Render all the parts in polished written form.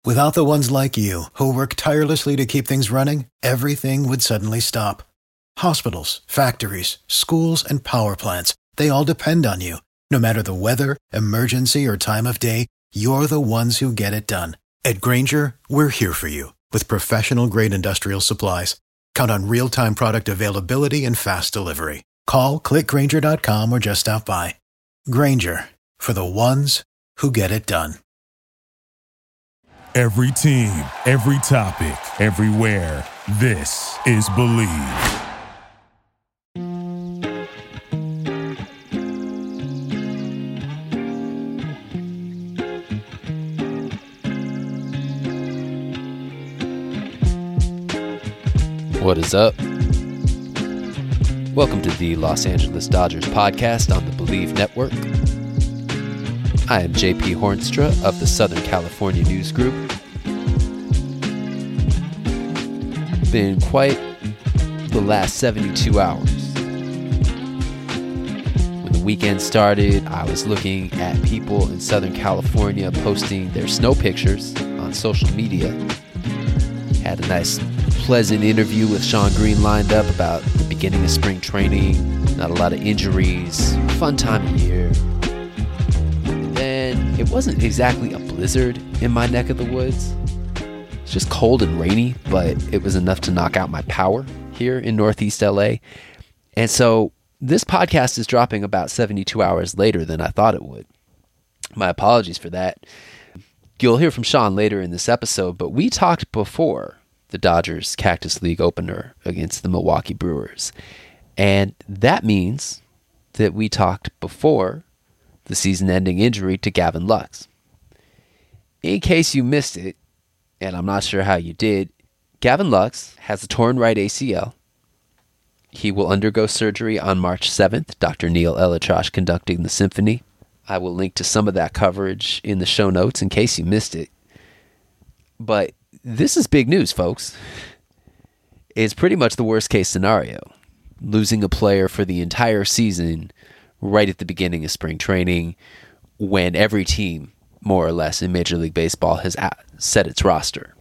Without the ones like you, who work tirelessly to keep things running, everything would suddenly stop. Hospitals, factories, schools, and power plants, they all depend on you. No matter the weather, emergency, or time of day, you're the ones who get it done. At Grainger, we're here for you with professional-grade industrial supplies. Count on real-time product availability and fast delivery. Call, click Grainger.com, or just stop by. Grainger, for the ones who get it done. Every team, every topic, everywhere. This is Believe. What is up? Welcome to the Los Angeles Dodgers podcast on the Believe Network. I am JP Hornstra of the Southern California News Group. Been quite the last 72 hours. When the weekend started, I was looking at people in Southern California posting their snow pictures on social media. Had a nice, pleasant interview with Sean Green lined up about the beginning of spring training, not a lot of injuries, fun time of year. And it wasn't exactly a blizzard in my neck of the woods. It's just cold and rainy, but it was enough to knock out my power here in Northeast LA. And so this podcast is dropping about 72 hours later than I thought it would. My apologies for that. You'll hear from Sean later in this episode, but we talked before the Dodgers Cactus League opener against the Milwaukee Brewers. And that means that we talked before the season-ending injury to Gavin Lux. In case you missed it, and I'm not sure how you did, Gavin Lux has a torn right ACL. He will undergo surgery on March 7th, Dr. Neil Elitrosh conducting the symphony. I will link to some of that coverage in the show notes in case you missed it. But this is big news, folks. It's pretty much the worst-case scenario. Losing a player for the entire season right at the beginning of spring training when every team, more or less, in Major League Baseball has set its roster.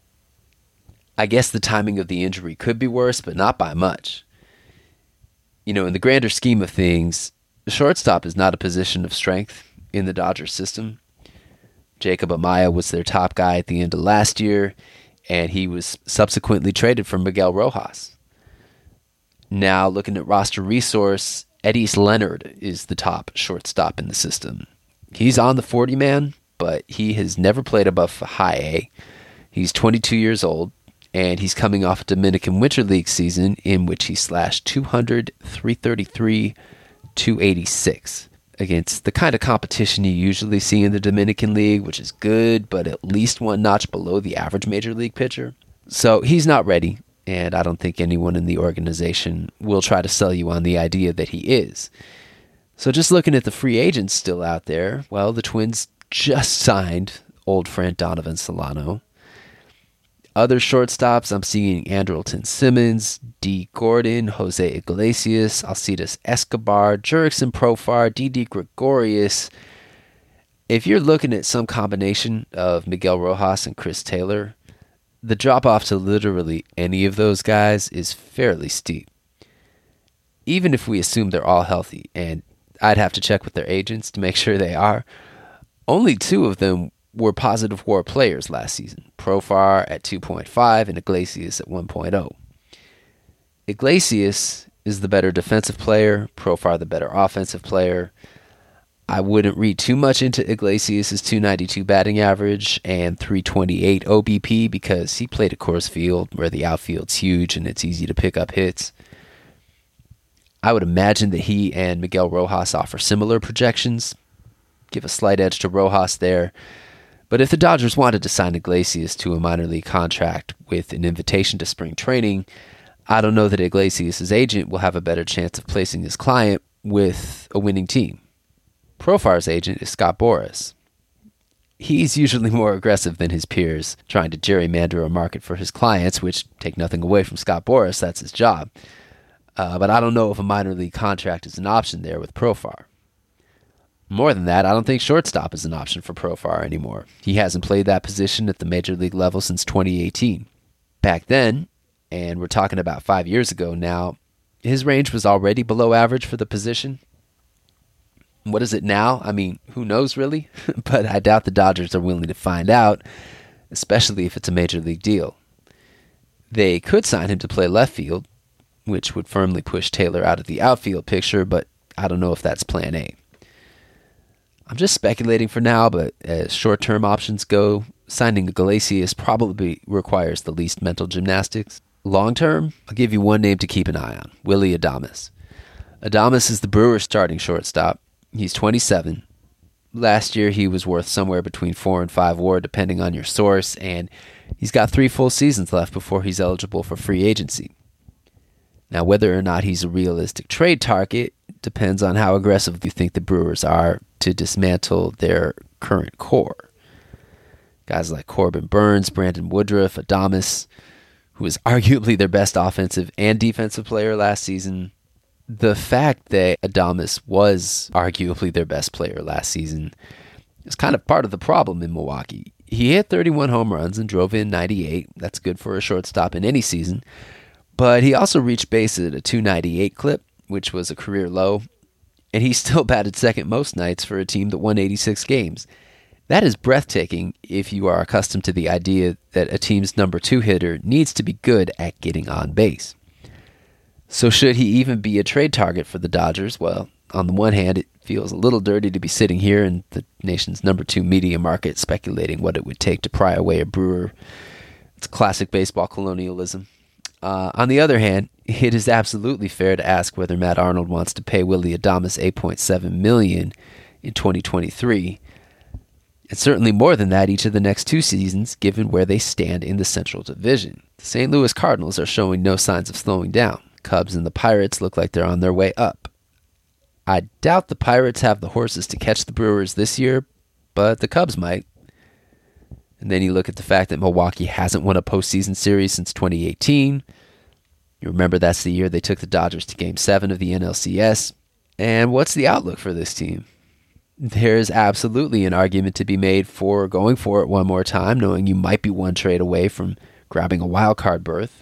I guess the timing of the injury could be worse, but not by much. You know, in the grander scheme of things, the shortstop is not a position of strength in the Dodgers system. Jacob Amaya was their top guy at the end of last year, and he was subsequently traded for Miguel Rojas. Now, looking at roster resource, Eddys Leonard is the top shortstop in the system. He's on the 40-man, but he has never played above high A. He's 22 years old, and he's coming off a Dominican Winter League season in which he slashed 200, 333, 286 against the kind of competition you usually see in the Dominican League, which is good, but at least one notch below the average Major League pitcher. So he's not ready, and I don't think anyone in the organization will try to sell you on the idea that he is. So just looking at the free agents still out there, well, the Twins just signed old friend Donovan Solano. Other shortstops, I'm seeing Andrelton Simmons, D. Gordon, Jose Iglesias, Alcides Escobar, Jurickson Profar, Didi Gregorius. If you're looking at some combination of Miguel Rojas and Chris Taylor, the drop-off to literally any of those guys is fairly steep. Even if we assume they're all healthy, and I'd have to check with their agents to make sure they are, only two of them were positive WAR players last season, Profar at 2.5 and Iglesias at 1.0. Iglesias is the better defensive player, Profar the better offensive player. I wouldn't read too much into Iglesias' 292 batting average and 328 OBP because he played at Coors Field where the outfield's huge and it's easy to pick up hits. I would imagine that he and Miguel Rojas offer similar projections. Give a slight edge to Rojas there. But if the Dodgers wanted to sign Iglesias to a minor league contract with an invitation to spring training, I don't know that Iglesias' agent will have a better chance of placing his client with a winning team. Profar's agent is Scott Boras. He's usually more aggressive than his peers, trying to gerrymander a market for his clients, which, take nothing away from Scott Boras, that's his job. But I don't know if a minor league contract is an option there with Profar. More than that, I don't think shortstop is an option for Profar anymore. He hasn't played that position at the major league level since 2018. Back then, and we're talking about 5 years ago now, his range was already below average for the position. What is it now? I mean, who knows really? But I doubt the Dodgers are willing to find out, especially if it's a major league deal. They could sign him to play left field, which would firmly push Taylor out of the outfield picture, but I don't know if that's plan A. I'm just speculating for now, but as short-term options go, signing Iglesias probably requires the least mental gymnastics. Long-term, I'll give you one name to keep an eye on, Willy Adames. Adames is the Brewers' starting shortstop. He's 27. Last year, he was worth somewhere between 4 and 5 WAR, depending on your source, and he's got 3 full seasons left before he's eligible for free agency. Now, whether or not he's a realistic trade target depends on how aggressive you think the Brewers are to dismantle their current core. Guys like Corbin Burns, Brandon Woodruff, Adames, who was arguably their best offensive and defensive player last season. The fact that Adames was arguably their best player last season is kind of part of the problem in Milwaukee. He hit 31 home runs and drove in 98. That's good for a shortstop in any season. But he also reached base at a 298 clip, which was a career low, and he still batted second most nights for a team that won 86 games. That is breathtaking if you are accustomed to the idea that a team's number 2 hitter needs to be good at getting on base. So should he even be a trade target for the Dodgers? Well, on the one hand, it feels a little dirty to be sitting here in the nation's number 2 media market speculating what it would take to pry away a Brewer. It's classic baseball colonialism. On the other hand, it is absolutely fair to ask whether Matt Arnold wants to pay Willy Adames $8.7 million in 2023, and certainly more than that each of the next 2 seasons, given where they stand in the Central Division. The St. Louis Cardinals are showing no signs of slowing down. Cubs and the Pirates look like they're on their way up. I doubt the Pirates have the horses to catch the Brewers this year, but the Cubs might. And then you look at the fact that Milwaukee hasn't won a postseason series since 2018. You remember that's the year they took the Dodgers to Game 7 of the NLCS. And what's the outlook for this team? There's absolutely an argument to be made for going for it one more time, knowing you might be one trade away from grabbing a wild card berth.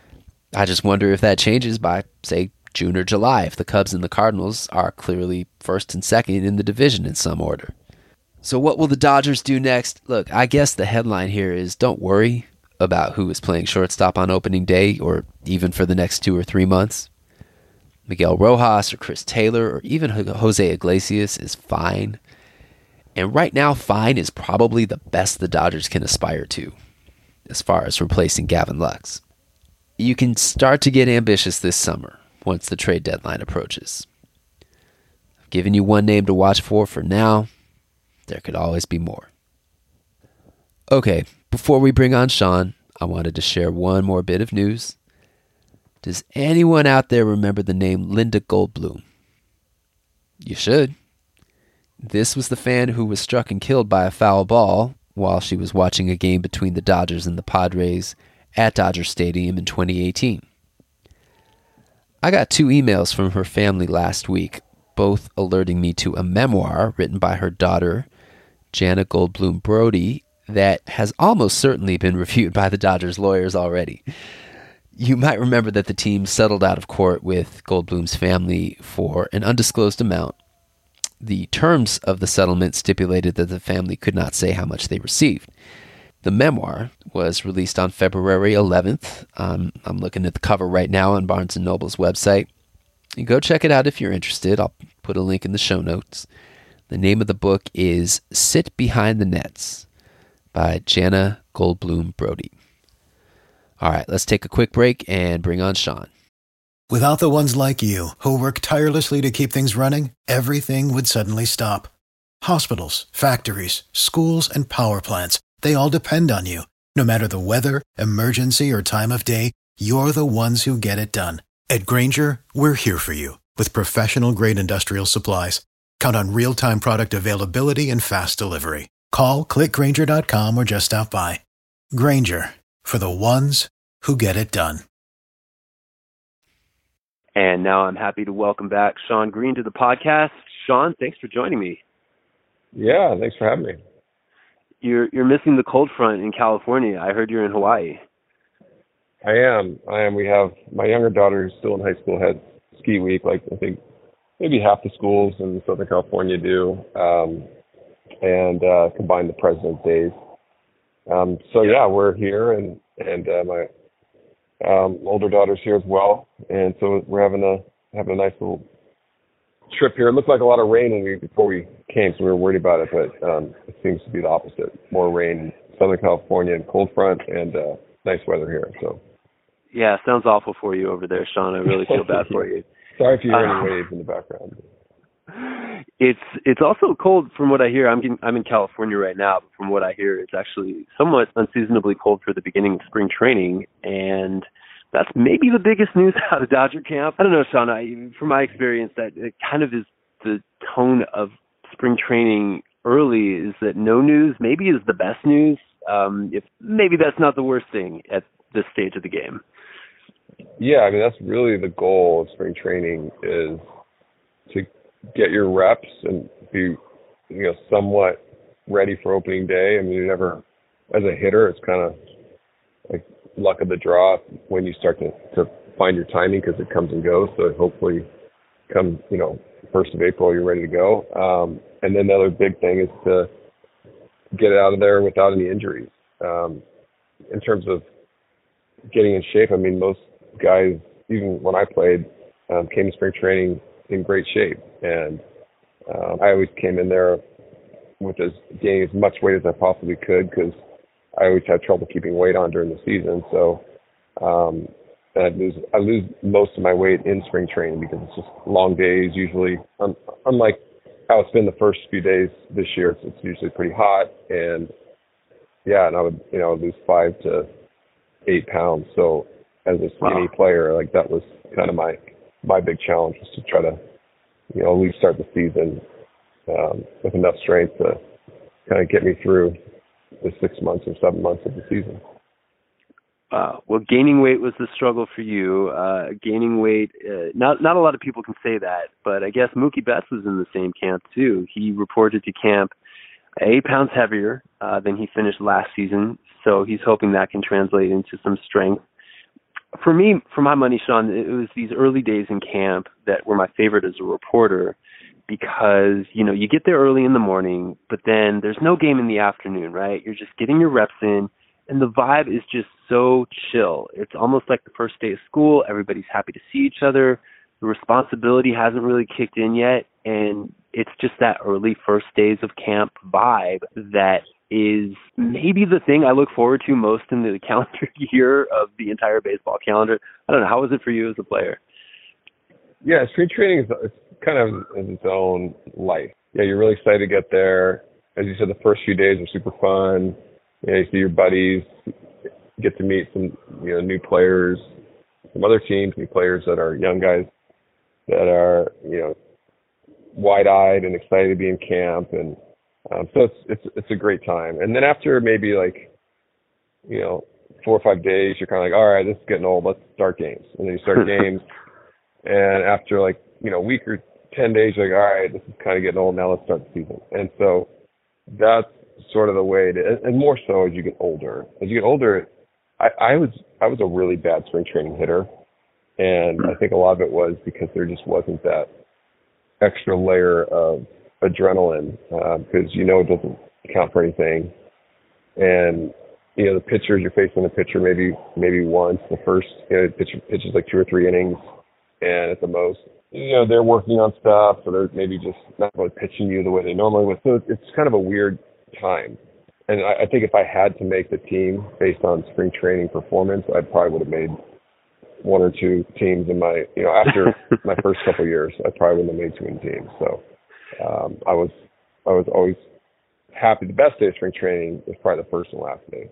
I just wonder if that changes by, say, June or July, if the Cubs and the Cardinals are clearly first and second in the division in some order. So what will the Dodgers do next? Look, I guess the headline here is don't worry about who is playing shortstop on opening day or even for the next 2 or 3 months. Miguel Rojas or Chris Taylor or even Jose Iglesias is fine. And right now, fine is probably the best the Dodgers can aspire to as far as replacing Gavin Lux. You can start to get ambitious this summer once the trade deadline approaches. I've given you one name to watch for now. There could always be more. Okay, before we bring on Sean, I wanted to share one more bit of news. Does anyone out there remember the name Linda Goldblum? You should. This was the fan who was struck and killed by a foul ball while she was watching a game between the Dodgers and the Padres at Dodger Stadium in 2018. I got 2 emails from her family last week, both alerting me to a memoir written by her daughter, Jana Goldblum Brody, that has almost certainly been reviewed by the Dodgers lawyers already. You might remember that the team settled out of court with Goldblum's family for an undisclosed amount. The terms of the settlement stipulated that the family could not say how much they received. The memoir was released on February 11th. I'm looking at the cover right now on Barnes & Noble's website. You go check it out if you're interested. I'll put a link in the show notes. The name of the book is Sit Behind the Nets by Jana Goldblum Brody. All right, let's take a quick break and bring on Sean. Without the ones like you, who work tirelessly to keep things running, everything would suddenly stop. Hospitals, factories, schools, and power plants, they all depend on you. No matter the weather, emergency, or time of day, you're the ones who get it done. At Grainger, we're here for you with professional-grade industrial supplies. Count on real-time product availability and fast delivery. Call, clickgrainger.com, or just stop by. Grainger, for the ones who get it done. And now I'm happy to welcome back Sean Green to the podcast. Sean, thanks for joining me. Yeah, thanks for having me. You're missing the cold front in California. I heard you're in Hawaii. I am. We have my younger daughter who's still in high school had ski week, like I think maybe half the schools in Southern California do, and combine the President's Days. So yeah, we're here, and my older daughter's here as well, and so we're having a nice little trip here. It looked like a lot of rain before we came, so we were worried about it, but it seems to be the opposite. More rain in Southern California and cold front, and nice weather here. So yeah, sounds awful for you over there, Sean. I really feel bad for you. Sorry if you hear any waves in the background. It's also cold from what I hear. I'm in California right now, but from what I hear, it's actually somewhat unseasonably cold for the beginning of spring training, and that's maybe the biggest news out of Dodger camp. I don't know, Sean. From my experience, that it kind of is the tone of spring training early is that no news maybe is the best news. If maybe that's not the worst thing at this stage of the game. Yeah, I mean, that's really the goal of spring training is to get your reps and be, somewhat ready for opening day. I mean, you never, as a hitter, it's kind of like luck of the draw when you start to find your timing because it comes and goes. So hopefully come, 1st of April, you're ready to go. And then the other big thing is to get out of there without any injuries. In terms of getting in shape, I mean, most guys, even when I played, came to spring training in great shape. And I always came in there with gaining as much weight as I possibly could because I always had trouble keeping weight on during the season. So I lose most of my weight in spring training because it's just long days usually. Unlike how it's been the first few days this year, it's usually pretty hot. And I would lose 5 to 8 pounds. So as a skinny player, like that was kind of my big challenge was to try to, at least start the season with enough strength to kind of get me through the 6 months or 7 months of the season. Well, gaining weight was the struggle for you. Gaining weight, not a lot of people can say that, but I guess Mookie Betts was in the same camp too. He reported to camp 8 pounds heavier than he finished last season, so he's hoping that can translate into some strength. For me, for my money, Sean, it was these early days in camp that were my favorite as a reporter because, you get there early in the morning, but then there's no game in the afternoon, right? You're just getting your reps in, and the vibe is just so chill. It's almost like the first day of school. Everybody's happy to see each other. The responsibility hasn't really kicked in yet, and it's just that early first days of camp vibe that is maybe the thing I look forward to most in the calendar year of the entire baseball calendar. I don't know. How was it for you as a player? Yeah, spring training is kind of in its own life. Yeah, you're really excited to get there. As you said, the first few days are super fun. You see your buddies, get to meet some new players, some other teams, new players that are young guys that are wide-eyed and excited to be in camp, and so it's a great time. And then after maybe 4 or 5 days, you're kind of like, all right, this is getting old. Let's start games. And then you start games, and after a week or 10 days, you're like, all right, this is kind of getting old. Now let's start the season. And so that's sort of the way and more so as you get older. As you get older, I was a really bad spring training hitter, and I think a lot of it was because there just wasn't that extra layer of adrenaline because it doesn't count for anything, and the pitchers, you're facing a pitcher maybe once the first pitches like 2 or 3 innings, and at the most they're working on stuff, so they're maybe just not really pitching you the way they normally would. So it's kind of a weird time. And I think if I had to make the team based on spring training performance, I probably would have made 1 or 2 teams in my, after my first couple of years, I probably wouldn't have made too many teams. So I was always happy. The best day of spring training is probably the first and last day.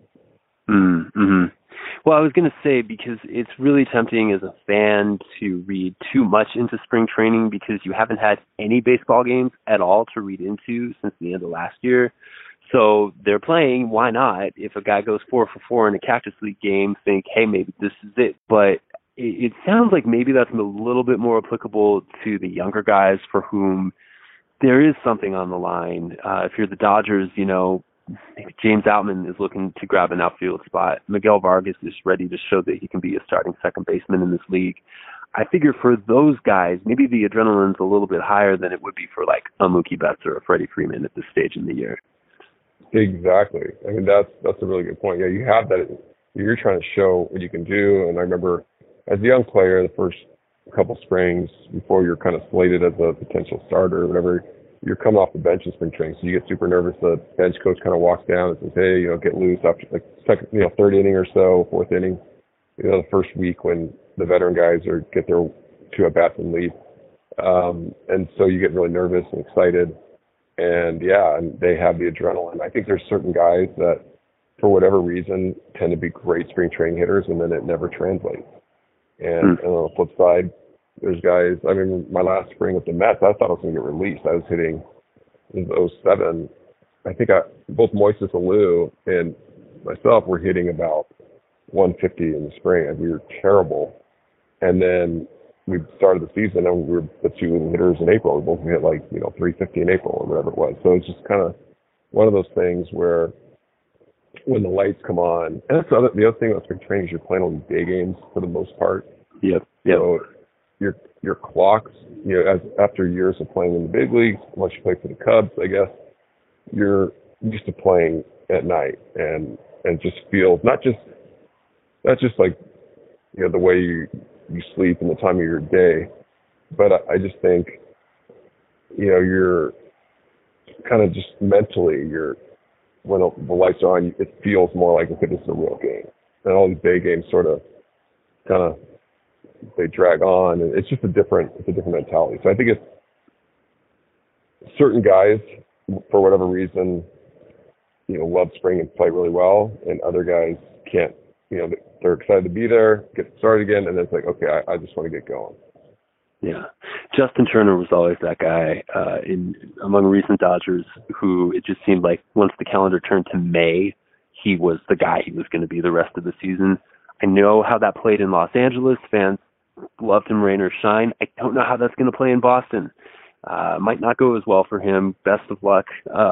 Mm-hmm. Well, I was going to say, because it's really tempting as a fan to read too much into spring training because you haven't had any baseball games at all to read into since the end of last year. So they're playing, why not? If a guy goes 4 for 4 in a Cactus League game, think, hey, maybe this is it. But it sounds like maybe that's a little bit more applicable to the younger guys for whom there is something on the line. If you're the Dodgers, James Outman is looking to grab an outfield spot. Miguel Vargas is ready to show that he can be a starting second baseman in this league. I figure for those guys, maybe the adrenaline's a little bit higher than it would be for like a Mookie Betts or a Freddie Freeman at this stage in the year. Exactly. I mean, that's a really good point. Yeah, you have that. You're trying to show what you can do. And I remember as a young player, the first couple springs before you're kind of slated as a potential starter or whatever, you're coming off the bench in spring training, so you get super nervous. The bench coach kind of walks down and says, "Hey, get loose after like third inning or so, fourth inning, the first week when the veteran guys get their 2 at-bats and leave." And so you get really nervous and excited. And they have the adrenaline. I think there's certain guys that, for whatever reason, tend to be great spring training hitters, and then it never translates. And on the flip side, there's guys, I mean, my last spring with the Mets, I thought I was going to get released. I was hitting in 2007. I think both Moises Alou and myself were hitting about 150 in the spring, and we were terrible. And then we started the season, and we were the 2 leading hitters in April. We both hit 350 in April or whatever it was. So it's just kind of one of those things where when the lights come on, and the other thing about spring training is you're playing all these day games for the most part. Yep. So your clocks, after years of playing in the big leagues, once you play for the Cubs, I guess, you're used to playing at night and just feels not just like the way you sleep and the time of your day, but I just think you're kind of just mentally when the lights are on, it feels more like if it is a real game. And all these day games sort of kind of they drag on, and it's just a different mentality. So I think it's certain guys, for whatever reason, love spring and play really well, and other guys can't. They're excited to be there, get started again, and then it's like, okay, I just want to get going. Yeah. Justin Turner was always that guy among recent Dodgers who it just seemed like once the calendar turned to May, he was the guy he was going to be the rest of the season. I know how that played in Los Angeles. Fans loved him, rain or shine. I don't know how that's going to play in Boston. Might not go as well for him. Best of luck.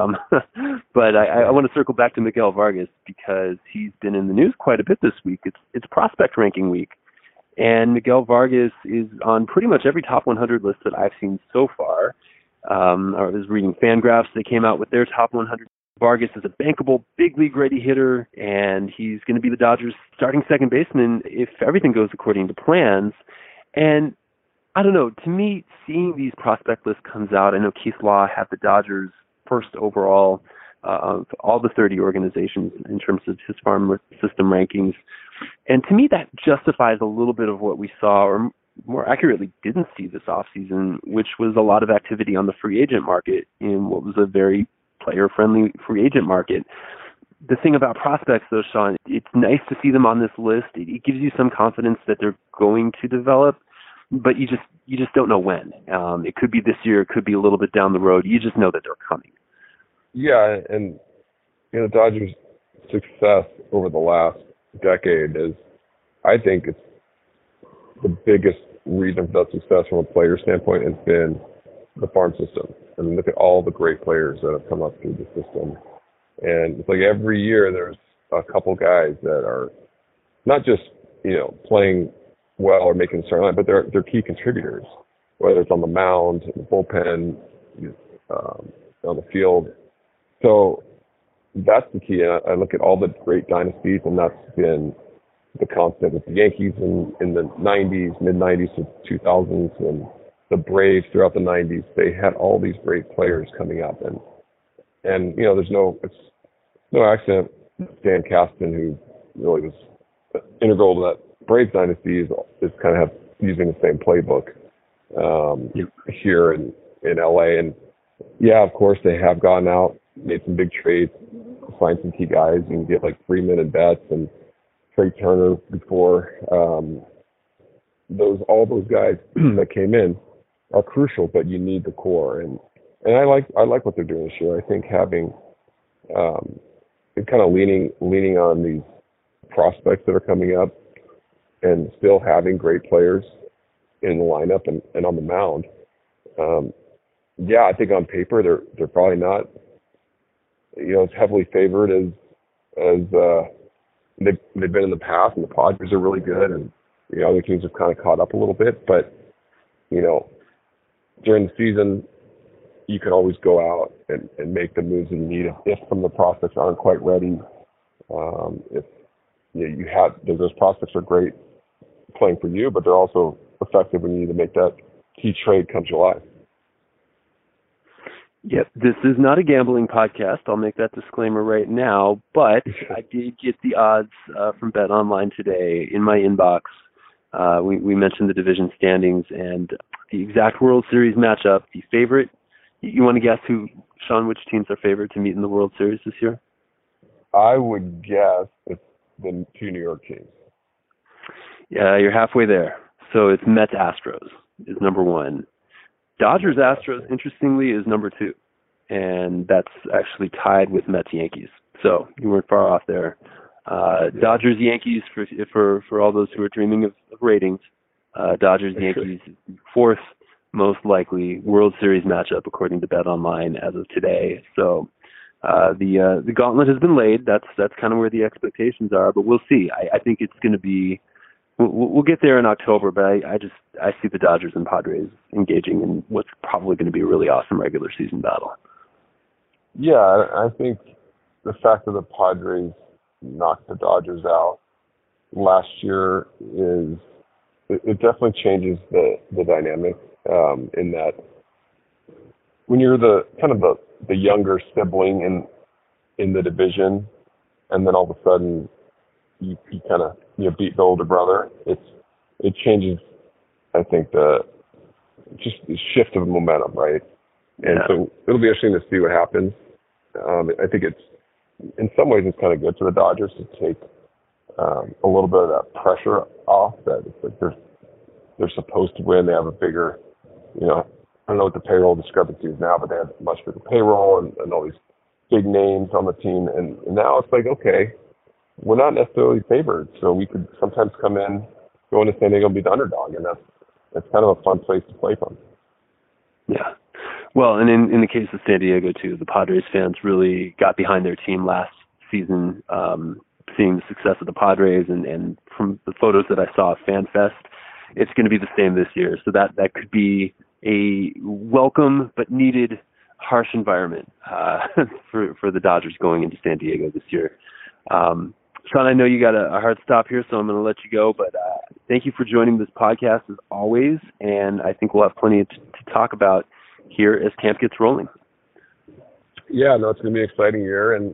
But I want to circle back to Miguel Vargas because he's been in the news quite a bit this week. It's prospect ranking week. And Miguel Vargas is on pretty much every top 100 list that I've seen so far. I was reading Fangraphs. They came out with their top 100. Vargas is a bankable, big league ready hitter, and he's going to be the Dodgers' starting second baseman if everything goes according to plans. And I don't know, to me, seeing these prospect lists comes out, I know Keith Law had the Dodgers first overall of all the 30 organizations in terms of his farm system rankings. And to me, that justifies a little bit of what we saw, or more accurately, didn't see this offseason, which was a lot of activity on the free agent market in what was a very player-friendly free agent market. The thing about prospects, though, Sean, it's nice to see them on this list. It gives you some confidence that they're going to develop, but you just don't know when. It could be this year, it could be a little bit down the road. You just know that they're coming. Yeah, and the Dodgers' success over the last decade is, I think, it's the biggest reason for that success from a player standpoint has been the farm system. I mean, look at all the great players that have come up through the system. And it's like every year there's a couple guys that are not just, playing well or making a certain line, but they're key contributors, whether it's on the mound, in the bullpen, on the field. So that's the key. And I look at all the great dynasties, and that's been the constant with the Yankees in the 90s, mid-90s to 2000s, and the Braves throughout the 90s. They had all these great players coming up. And there's it's no accident Dan Caston, who really was integral to that Braves dynasty, is kind of using the same playbook here in LA. And yeah, of course, they have gone out, made some big trades, signed some key guys. You can get like Freeman and Betts and Trey Turner before. All those guys that came in are crucial, but you need the core. And I like what they're doing this year. I think having kind of leaning on these prospects that are coming up and still having great players in the lineup and on the mound yeah, I think on paper they're probably not, as heavily favored as they've been in the past, and the Padres are really good, and other teams have kind of caught up a little bit. But during the season, you can always go out and make the moves that you need if some of the prospects aren't quite ready. If those prospects are great playing for you, but they're also effective when you need to make that key trade come July. Yep, this is not a gambling podcast. I'll make that disclaimer right now, but I did get the odds from BetOnline today in my inbox. We mentioned the division standings and the exact World Series matchup. The favorite, you want to guess Sean, which teams are favored to meet in the World Series this year? I would guess it's the two New York teams. Yeah, you're halfway there. So it's Mets-Astros is number one. Dodgers-Astros, interestingly, is number two. And that's actually tied with Mets-Yankees. So you weren't far off there. Dodgers-Yankees, for all those who are dreaming of ratings, Dodgers-Yankees, fourth most likely World Series matchup according to BetOnline as of today. So the gauntlet has been laid. That's kind of where the expectations are, but we'll see. I think it's going to be. We'll get there in October, but I see the Dodgers and Padres engaging in what's probably going to be a really awesome regular season battle. Yeah, I think the fact that the Padres knocked the Dodgers out last year it definitely changes the dynamic in that when you're the younger sibling in the division, and then all of a sudden you kind of beat the older brother. It changes, I think, just the shift of momentum, right? And so it'll be interesting to see what happens. I think in some ways it's kind of good for the Dodgers to take a little bit of that pressure off. That it's like they're supposed to win. They have a bigger, I don't know what the payroll discrepancy is now, but they have a much bigger payroll and all these big names on the team. And now it's like, okay, we're not necessarily favored, so we could sometimes come in, go into San Diego and be the underdog, and that's kind of a fun place to play from. Yeah. Well, and in the case of San Diego, too, the Padres fans really got behind their team last season, seeing the success of the Padres, and from the photos that I saw of FanFest, it's going to be the same this year. So that could be a welcome but needed harsh environment for the Dodgers going into San Diego this year. Sean, I know you got a hard stop here, so I'm going to let you go, but thank you for joining this podcast as always, and I think we'll have plenty to talk about here as camp gets rolling. Yeah, no, it's going to be an exciting year, and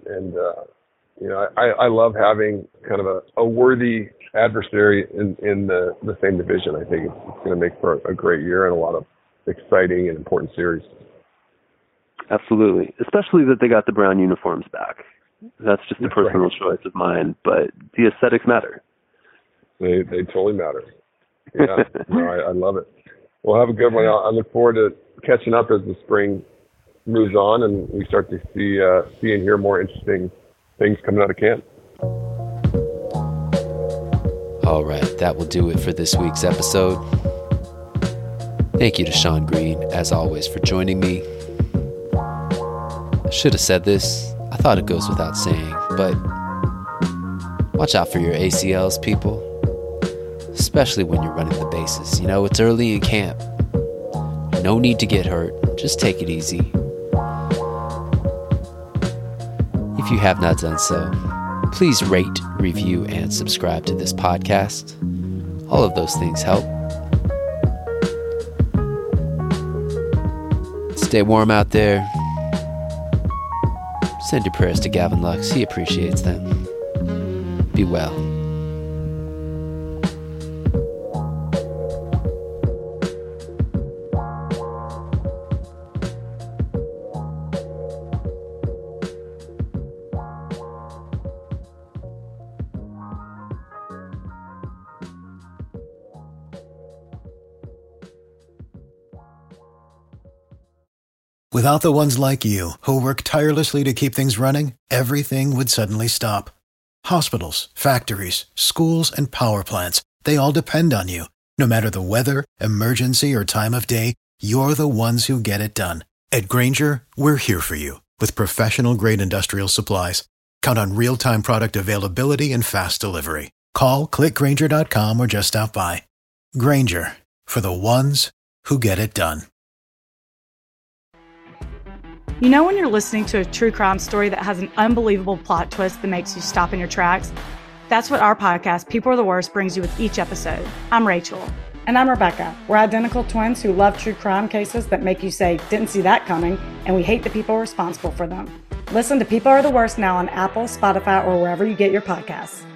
I love having kind of a worthy adversary in the same division. I think it's going to make for a great year and a lot of exciting and important series. Absolutely, especially that they got the brown uniforms back. That's just a personal choice of mine, but the aesthetics matter. They totally matter. Yeah, no, I love it. Well, have a good one. I look forward to catching up as the spring moves on and we start to see and hear more interesting things coming out of camp. All right, that will do it for this week's episode. Thank you to Sean Green, as always, for joining me. I should have said this. I thought it goes without saying, but watch out for your ACLs, people. Especially when you're running the bases. It's early in camp. No need to get hurt. Just take it easy. If you have not done so, please rate, review, and subscribe to this podcast. All of those things help. Stay warm out there. Send your prayers to Gavin Lux. He appreciates them. Be well. Without the ones like you, who work tirelessly to keep things running, everything would suddenly stop. Hospitals, factories, schools, and power plants, they all depend on you. No matter the weather, emergency, or time of day, you're the ones who get it done. At Grainger, we're here for you with professional-grade industrial supplies. Count on real-time product availability and fast delivery. Call, click Grainger.com, or just stop by. Grainger, for the ones who get it done. You know when you're listening to a true crime story that has an unbelievable plot twist that makes you stop in your tracks? That's what our podcast, People Are the Worst, brings you with each episode. I'm Rachel. And I'm Rebecca. We're identical twins who love true crime cases that make you say, didn't see that coming, and we hate the people responsible for them. Listen to People Are the Worst now on Apple, Spotify, or wherever you get your podcasts.